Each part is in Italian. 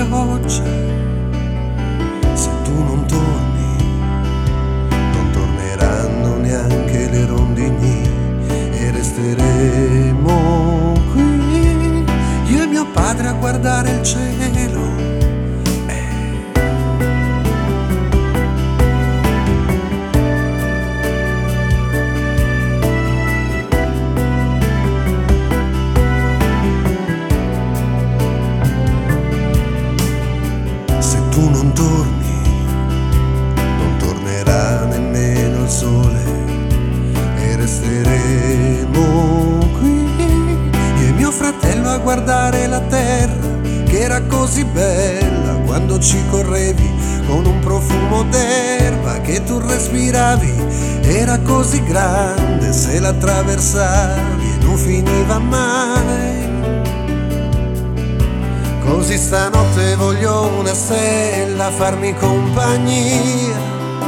pioggia. Se tu non torni, non torneranno neanche le rondini e resteremo qui, io e mio padre a guardare il cielo. Tu non torni, non tornerà nemmeno il sole e resteremo qui, io e mio fratello a guardare la terra che era così bella quando ci correvi con un profumo d'erba che tu respiravi, era così grande se la attraversavi e non finiva mai. Così stanotte voglio una stella farmi compagnia,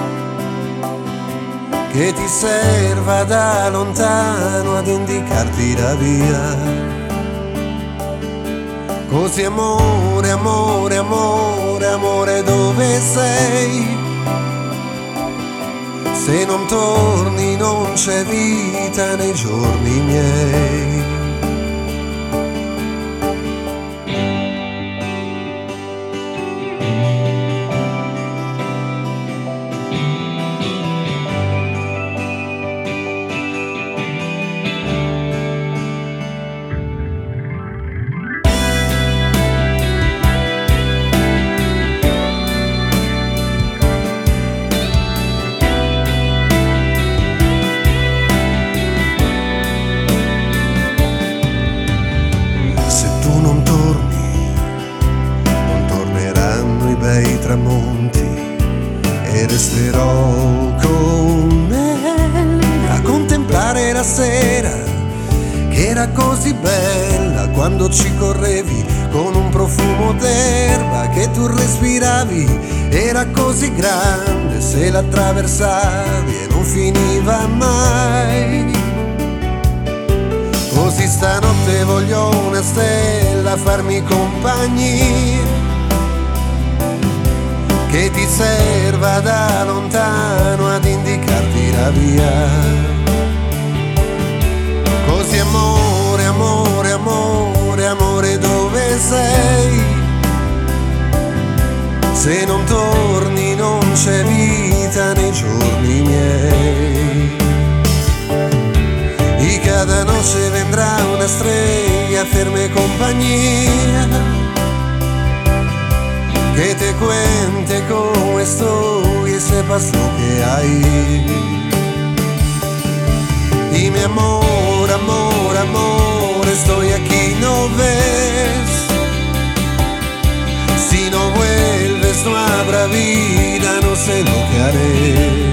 che ti serva da lontano ad indicarti la via. Così amore, amore, amore, amore, dove sei? Se non torni non c'è vita nei giorni miei. Non torni, non torneranno i bei tramonti e resterò con me a contemplare la sera che era così bella quando ci correvi con un profumo d'erba che tu respiravi, era così grande se la attraversavi e non finiva mai. Così stanotte voglio una stella farmi compagnia, che ti serva da lontano ad indicarti la via. Così amore, amore, amore, amore, dove sei? Se non torni non c'è vita nei giorni miei. Y cada noche vendrá una estrella a hacerme compañía, que te cuente cómo estoy y sepas lo que hay. Y mi amor, amor, amor, estoy aquí, ¿no ves? Si no vuelves no habrá vida, no sé lo que haré.